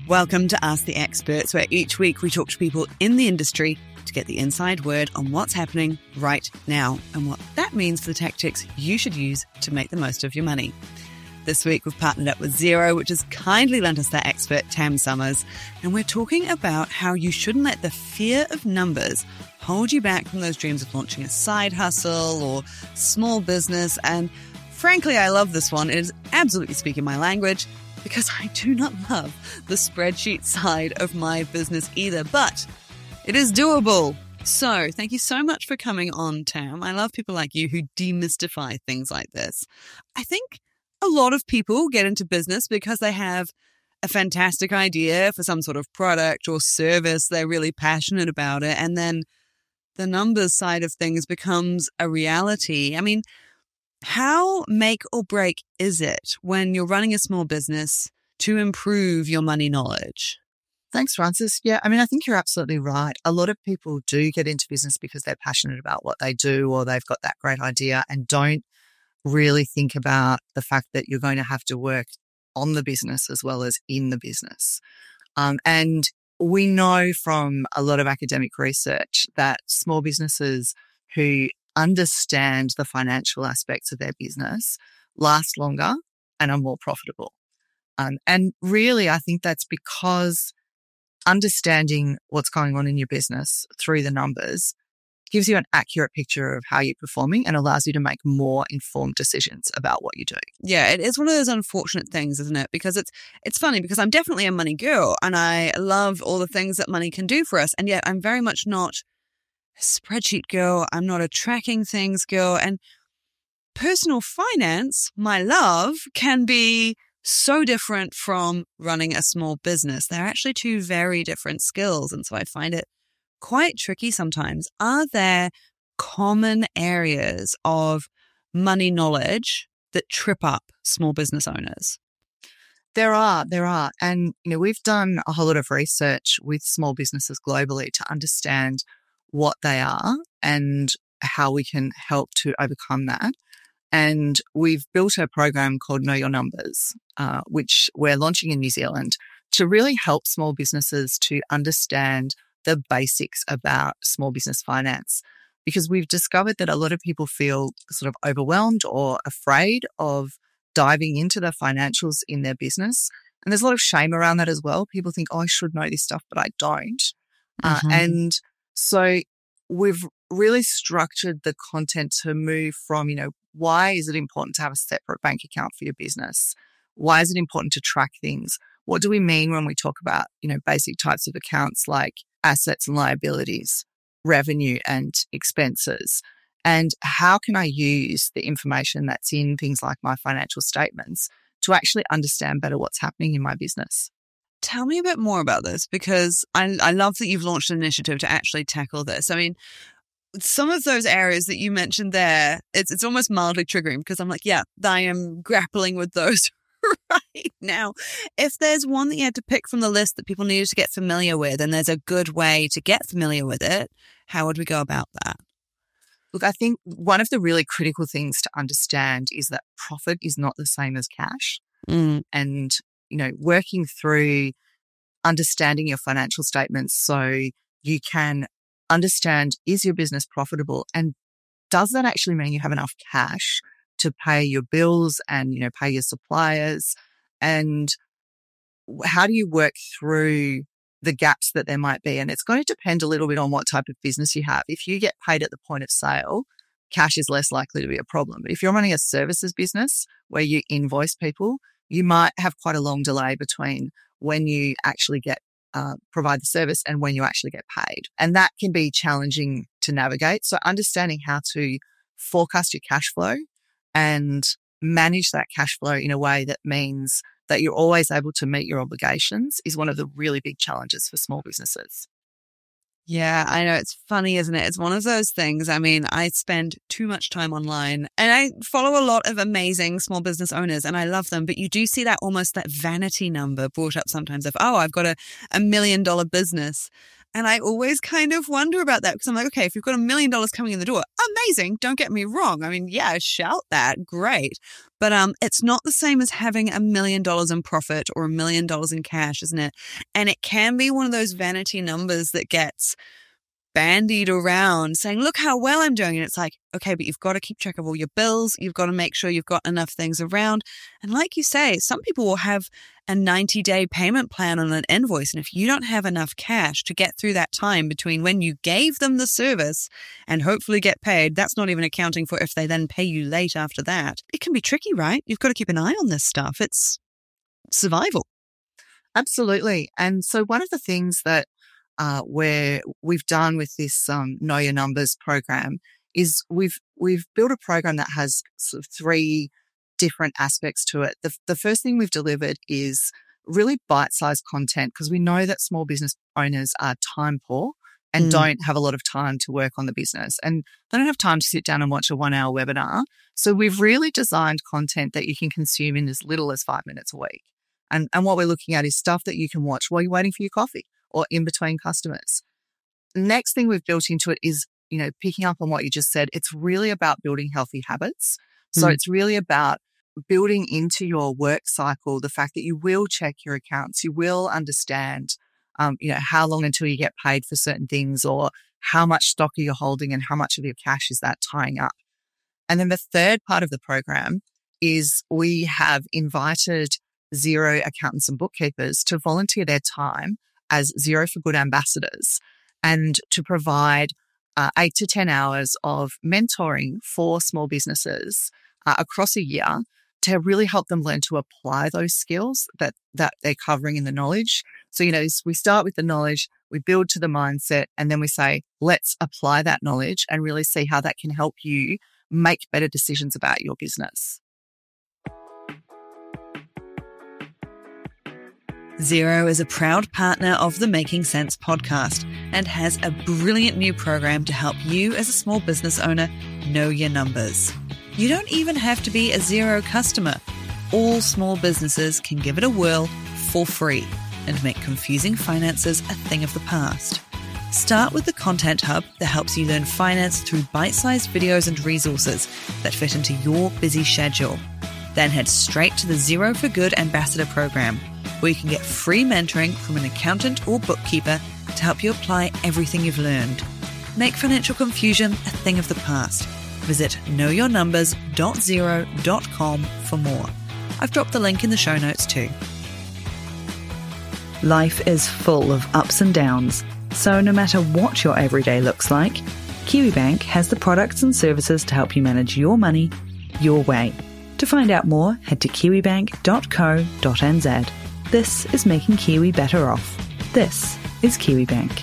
Welcome to Ask the Experts, where each week we talk to people in the industry to get the inside word on what's happening right now and what that means for the tactics you should use to make the most of your money. This week we've partnered up with Xero, which has kindly lent us their expert Tam Summers, and we're talking about how you shouldn't let the fear of numbers hold you back from those dreams of launching a side hustle or small business. And frankly, I love this one. It is absolutely speaking my language, because I do not love the spreadsheet side of my business either, but it is doable. So thank you so much for coming on, Tam. I love people like you who demystify things like this. I think a lot of people get into business because they have a fantastic idea for some sort of product or service. They're really passionate about it. And then the numbers side of things becomes a reality. I mean, how make or break is it when you're running a small business to improve your money knowledge? Thanks, Francis. Yeah, I think you're absolutely right. A lot of people do get into business because they're passionate about what they do, or they've got that great idea and don't really think about the fact that you're going to have to work on the business as well as in the business. And we know from a lot of academic research that small businesses who understand the financial aspects of their business last longer and are more profitable. And really, I think that's because understanding what's going on in your business through the numbers gives you an accurate picture of how you're performing and allows you to make more informed decisions about what you're doing. Yeah, it is one of those unfortunate things, isn't it? Because it's funny because I'm definitely a money girl and I love all the things that money can do for us. And yet I'm very much not a spreadsheet girl. I'm not a tracking things girl. And personal finance, my love, can be so different from running a small business. They're actually two very different skills. And so I find it quite tricky sometimes. Are there common areas of money knowledge that trip up small business owners? There are. And, we've done a whole lot of research with small businesses globally to understand what they are and how we can help to overcome that. And we've built a program called Know Your Numbers, which we're launching in New Zealand to really help small businesses to understand the basics about small business finance. Because we've discovered that a lot of people feel sort of overwhelmed or afraid of diving into the financials in their business. And there's a lot of shame around that as well. People think, I should know this stuff, but I don't. And so we've really structured the content to move from, why is it important to have a separate bank account for your business? Why is it important to track things? What do we mean when we talk about, basic types of accounts like assets and liabilities, revenue and expenses? And how can I use the information that's in things like my financial statements to actually understand better what's happening in my business? Tell me a bit more about this, because I love that you've launched an initiative to actually tackle this. I mean, some of those areas that you mentioned there, it's almost mildly triggering because I'm like, yeah, I am grappling with those right now. If there's one that you had to pick from the list that people needed to get familiar with, and there's a good way to get familiar with it, how would we go about that? Look, I think one of the really critical things to understand is that profit is not the same as cash. And, working through understanding your financial statements so you can understand, is your business profitable? And does that actually mean you have enough cash to pay your bills and, pay your suppliers? And how do you work through the gaps that there might be? And it's going to depend a little bit on what type of business you have. If you get paid at the point of sale, cash is less likely to be a problem. But if you're running a services business where you invoice people, you might have quite a long delay between when you actually provide the service and when you actually get paid. And that can be challenging to navigate. So understanding how to forecast your cash flow and manage that cash flow in a way that means that you're always able to meet your obligations is one of the really big challenges for small businesses. Yeah, I know. It's funny, isn't it? It's one of those things. I mean, I spend too much time online and I follow a lot of amazing small business owners and I love them. But you do see that almost that vanity number brought up sometimes of, I've got a $1 million business. And I always kind of wonder about that because I'm like, okay, if you've got $1 million coming in the door, amazing. Don't get me wrong. I mean, yeah, shout that. Great. But it's not the same as having $1 million in profit or $1 million in cash, isn't it? And it can be one of those vanity numbers that gets bandied around saying, look how well I'm doing. And it's like, okay, but you've got to keep track of all your bills. You've got to make sure you've got enough things around. And like you say, some people will have a 90-day payment plan on an invoice. And if you don't have enough cash to get through that time between when you gave them the service and hopefully get paid, that's not even accounting for if they then pay you late after that. It can be tricky, right? You've got to keep an eye on this stuff. It's survival. Absolutely. And so one of the things that where we've done with this Know Your Numbers program is we've built a program that has sort of 3 different aspects to it. The first thing we've delivered is really bite-sized content because we know that small business owners are time poor and don't have a lot of time to work on the business, and they don't have time to sit down and watch a 1-hour webinar. So we've really designed content that you can consume in as little as 5 minutes a week. And what we're looking at is stuff that you can watch while you're waiting for your coffee or in between customers. The next thing we've built into it is, picking up on what you just said, it's really about building healthy habits. So it's really about building into your work cycle the fact that you will check your accounts, you will understand, how long until you get paid for certain things, or how much stock are you holding and how much of your cash is that tying up. And then the third part of the program is we have invited Xero accountants and bookkeepers to volunteer their time as Xero for Good ambassadors and to provide 8 to 10 hours of mentoring for small businesses across a year to really help them learn to apply those skills that they're covering in the knowledge. So, we start with the knowledge, we build to the mindset, and then we say, let's apply that knowledge and really see how that can help you make better decisions about your business. Xero is a proud partner of the Making Sense podcast and has a brilliant new program to help you as a small business owner know your numbers. You don't even have to be a Xero customer. All small businesses can give it a whirl for free and make confusing finances a thing of the past. Start with the Content Hub that helps you learn finance through bite-sized videos and resources that fit into your busy schedule. Then head straight to the Xero for Good Ambassador program, where you can get free mentoring from an accountant or bookkeeper to help you apply everything you've learned. Make financial confusion a thing of the past. Visit knowyournumbers.xero.com for more. I've dropped the link in the show notes too. Life is full of ups and downs, so no matter what your everyday looks like, Kiwibank has the products and services to help you manage your money your way. To find out more, head to kiwibank.co.nz. This is making Kiwi better off. This is Kiwibank.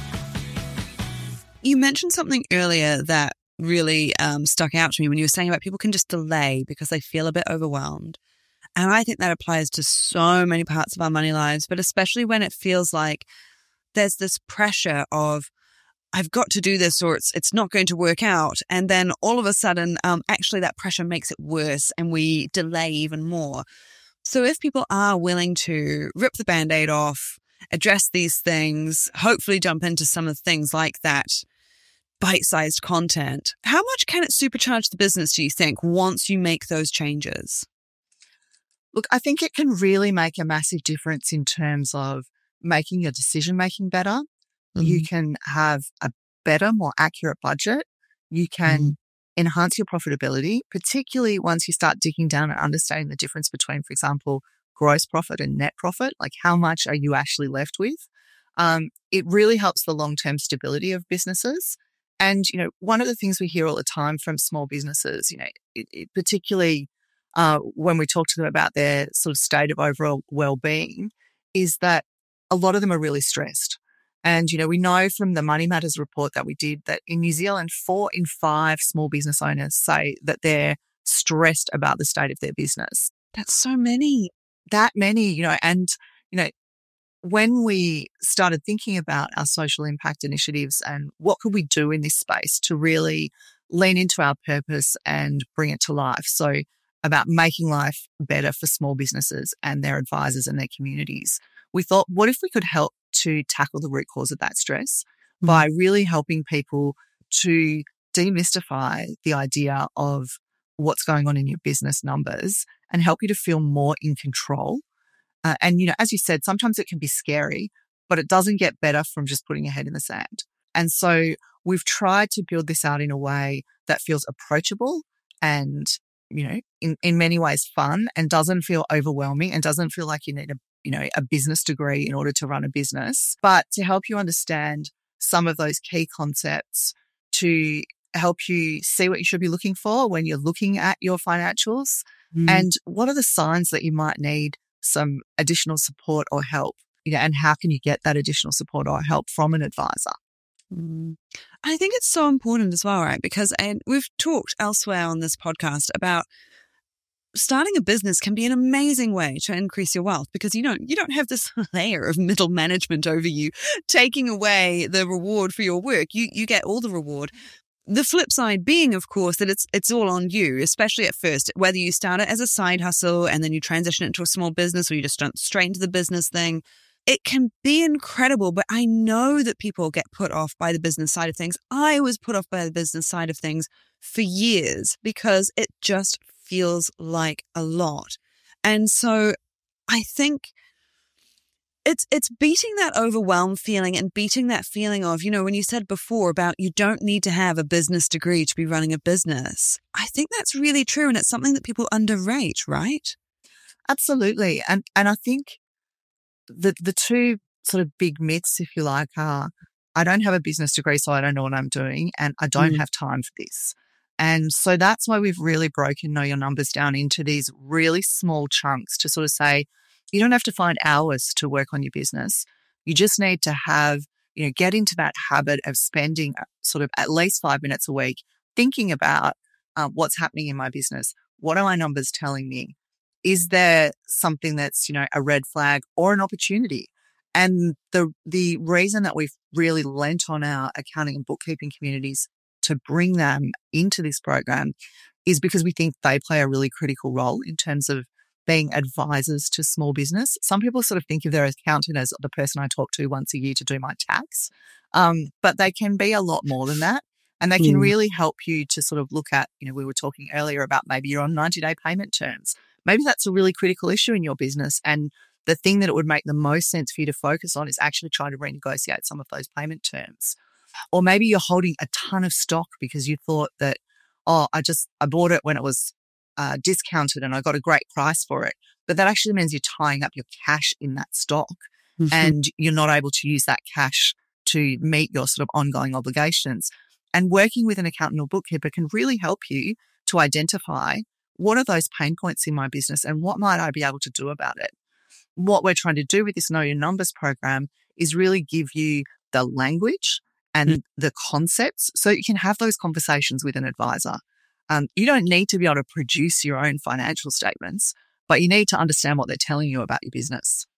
You mentioned something earlier that really stuck out to me when you were saying about people can just delay because they feel a bit overwhelmed. And I think that applies to so many parts of our money lives, but especially when it feels like there's this pressure of, I've got to do this or it's not going to work out. And then all of a sudden, actually that pressure makes it worse and we delay even more. So if people are willing to rip the Band-Aid off, address these things, hopefully jump into some of the things like that bite-sized content, how much can it supercharge the business, do you think, once you make those changes? Look, I think it can really make a massive difference in terms of making your decision-making better. You can have a better, more accurate budget. You can enhance your profitability, particularly once you start digging down and understanding the difference between, for example, gross profit and net profit. Like, how much are you actually left with? It really helps the long-term stability of businesses. And, one of the things we hear all the time from small businesses, particularly when we talk to them about their sort of state of overall well-being, is that a lot of them are really stressed. And, we know from the Money Matters report that we did that in New Zealand, 4 in 5 small business owners say that they're stressed about the state of their business. That's so many. That many, and, when we started thinking about our social impact initiatives and what could we do in this space to really lean into our purpose and bring it to life. So about making life better for small businesses and their advisors and their communities. We thought, what if we could help to tackle the root cause of that stress by really helping people to demystify the idea of what's going on in your business numbers and help you to feel more in control. And, as you said, sometimes it can be scary, but it doesn't get better from just putting your head in the sand. And so we've tried to build this out in a way that feels approachable and, in many ways fun and doesn't feel overwhelming and doesn't feel like you need a business degree in order to run a business, but to help you understand some of those key concepts to help you see what you should be looking for when you're looking at your financials and what are the signs that you might need some additional support or help, and how can you get that additional support or help from an advisor? I think it's so important as well, right? Because we've talked elsewhere on this podcast about starting a business can be an amazing way to increase your wealth because you don't have this layer of middle management over you taking away the reward for your work. You get all the reward. The flip side being, of course, that it's all on you, especially at first, whether you start it as a side hustle and then you transition it into a small business or you just jump straight into the business thing. It can be incredible, but I know that people get put off by the business side of things. I was put off by the business side of things for years because it just feels like a lot. And so I think it's beating that overwhelmed feeling and beating that feeling of, when you said before about you don't need to have a business degree to be running a business. I think that's really true. And it's something that people underrate, right? Absolutely. And I think the two sort of big myths, if you like, are I don't have a business degree, so I don't know what I'm doing, and I don't have time for this. And so that's why we've really broken Know Your Numbers down into these really small chunks to sort of say, you don't have to find hours to work on your business. You just need to have, get into that habit of spending sort of at least 5 minutes a week thinking about what's happening in my business. What are my numbers telling me? Is there something that's, a red flag or an opportunity? And the reason that we've really lent on our accounting and bookkeeping communities to bring them into this program is because we think they play a really critical role in terms of being advisors to small business. Some people sort of think of their accountant as the person I talk to once a year to do my tax, but they can be a lot more than that. And they can really help you to sort of look at, we were talking earlier about maybe you're on 90-day payment terms. Maybe that's a really critical issue in your business. And the thing that it would make the most sense for you to focus on is actually trying to renegotiate some of those payment terms. Or maybe you're holding a ton of stock because you thought that, I bought it when it was discounted and I got a great price for it. But that actually means you're tying up your cash in that stock and you're not able to use that cash to meet your sort of ongoing obligations. And working with an accountant or bookkeeper can really help you to identify what are those pain points in my business and what might I be able to do about it. What we're trying to do with this Know Your Numbers program is really give you the language and the concepts so you can have those conversations with an advisor. You don't need to be able to produce your own financial statements, but you need to understand what they're telling you about your business.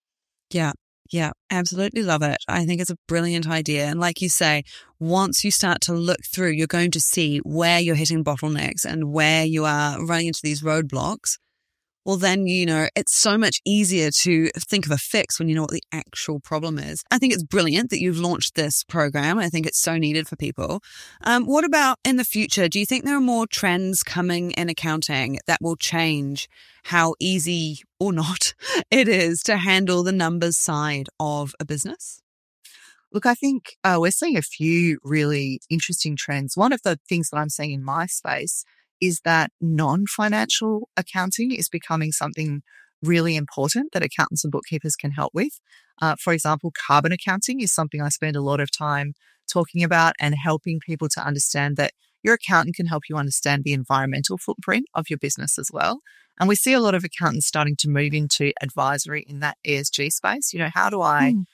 Yeah, absolutely love it. I think it's a brilliant idea. And like you say, once you start to look through, you're going to see where you're hitting bottlenecks and where you are running into these roadblocks. Well, then, it's so much easier to think of a fix when you know what the actual problem is. I think it's brilliant that you've launched this program. I think it's so needed for people. What about in the future? Do you think there are more trends coming in accounting that will change how easy or not it is to handle the numbers side of a business? Look, I think we're seeing a few really interesting trends. One of the things that I'm seeing in my space is that non-financial accounting is becoming something really important that accountants and bookkeepers can help with. For example, carbon accounting is something I spend a lot of time talking about and helping people to understand that your accountant can help you understand the environmental footprint of your business as well. And we see a lot of accountants starting to move into advisory in that ESG space. How do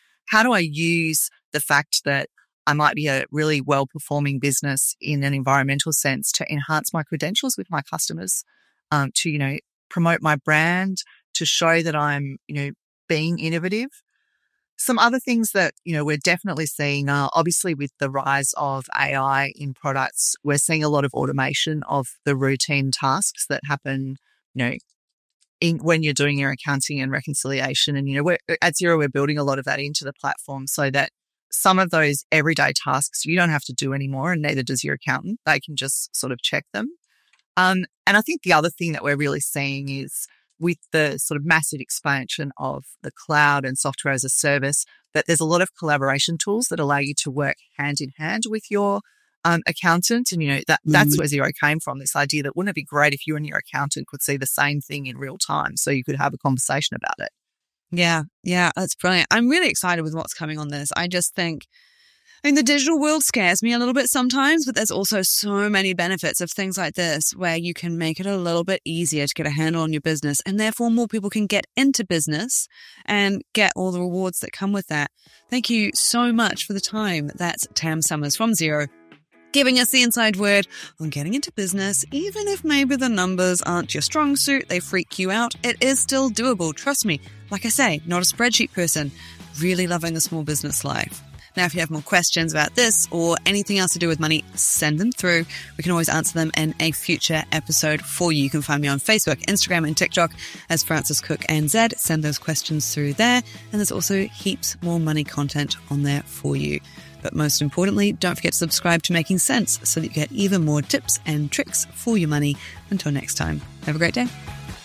I use the fact that I might be a really well-performing business in an environmental sense to enhance my credentials with my customers, to, promote my brand, to show that I'm, being innovative. Some other things that, we're definitely seeing are obviously with the rise of AI in products, we're seeing a lot of automation of the routine tasks that happen, when you're doing your accounting and reconciliation. And, at Xero, we're building a lot of that into the platform so that some of those everyday tasks you don't have to do anymore, and neither does your accountant. They can just sort of check them. And I think the other thing that we're really seeing is with the sort of massive expansion of the cloud and software as a service, that there's a lot of collaboration tools that allow you to work hand in hand with your accountant. And, that's where Xero came from, this idea that wouldn't it be great if you and your accountant could see the same thing in real time so you could have a conversation about it? Yeah, that's brilliant. I'm really excited with what's coming on this. I just think, the digital world scares me a little bit sometimes, but there's also so many benefits of things like this where you can make it a little bit easier to get a handle on your business, and therefore more people can get into business and get all the rewards that come with that. Thank you so much for the time. That's Tam Summers from Xero, giving us the inside word on getting into business. Even if maybe the numbers aren't your strong suit, they freak you out, it is still doable. Trust me. Like I say, not a spreadsheet person, really loving the small business life. Now, if you have more questions about this or anything else to do with money, send them through. We can always answer them in a future episode for you. You can find me on Facebook, Instagram, and TikTok as Frances Cook NZ. Send those questions through there. And there's also heaps more money content on there for you. But most importantly, don't forget to subscribe to Making Sense so that you get even more tips and tricks for your money. Until next time, have a great day.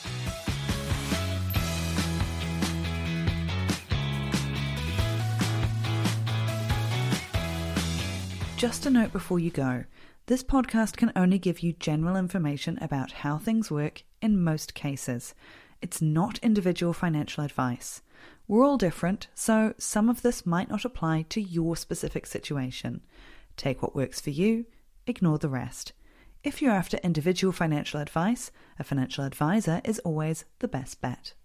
Just a note before you go, this podcast can only give you general information about how things work in most cases. It's not individual financial advice. We're all different, so some of this might not apply to your specific situation. Take what works for you, ignore the rest. If you're after individual financial advice, a financial advisor is always the best bet.